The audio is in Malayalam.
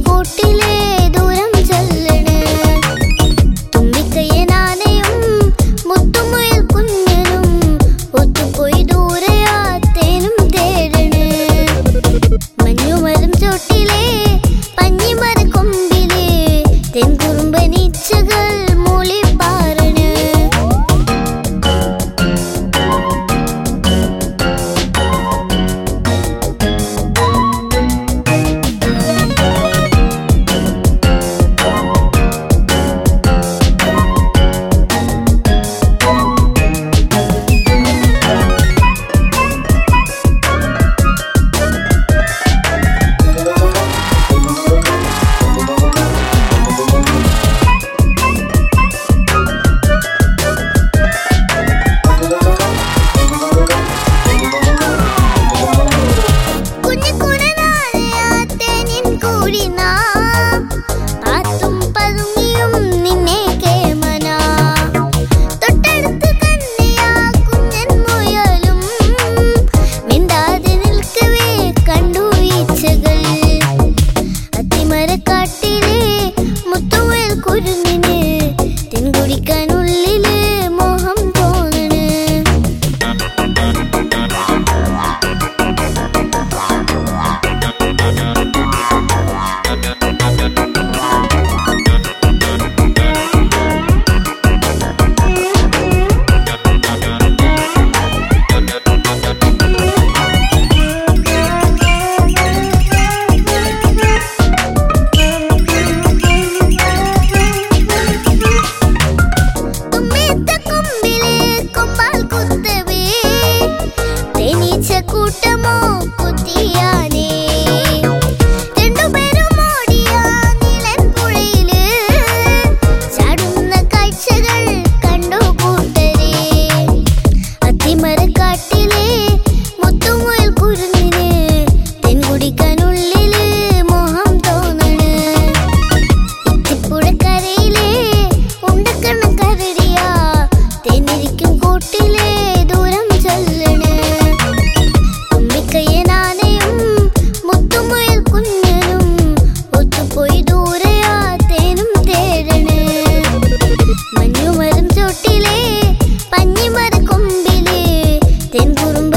കൂട്ടിലെ ദൂരം ചൊല്ലണ് തുമ്പിക്കയ്യനാനയും മുത്തുമുയൽ കുഞ്ഞനും ഒത്തുപോയി ദൂരയാ തേനും തേടണ് മഞ്ഞുമരം ചോട്ടിലെ പഞ്ഞിമര കൊമ്പിലെ തെൻകുറുമ്പനീച്ചകൾ മൂളിപ്പാറണ് തെൻകുടിക്കാനുള്ളില് മോഹം തോന്നണ് കൂട്ടമോ കുത്തിയാനേ രണ്ടുപേരും ഓടിയ നീലൻപുഴയില് ചാടുന്ന കാഴ്ചകൾ കണ്ടു കൂട്ടരെ അത്തിമരക്കാട്ടിലെ മുത്തുമുയൽ കുരുന്നിന് തെൻകുടിക്കാനുള്ളില് മോഹം തോന്നണ് ഇത്തിപ്പുഴക്കരയിലെ ഉണ്ടക്കണ്ണ കരടിയാ തെന്നിരിക്കും കൂട്ടിലെ ദൂരം ചൊല്ലണ് തുമ്പിക്കയ്യനാനയും മുത്തുമുയൽ കുഞ്ഞനും ഒത്തുപോയി ദൂരയാ തേനും തേടണ് മഞ്ഞുമരം ചോട്ടിലെ പഞ്ഞിമര കൊമ്പിലെ തെൻകുറുമ്പ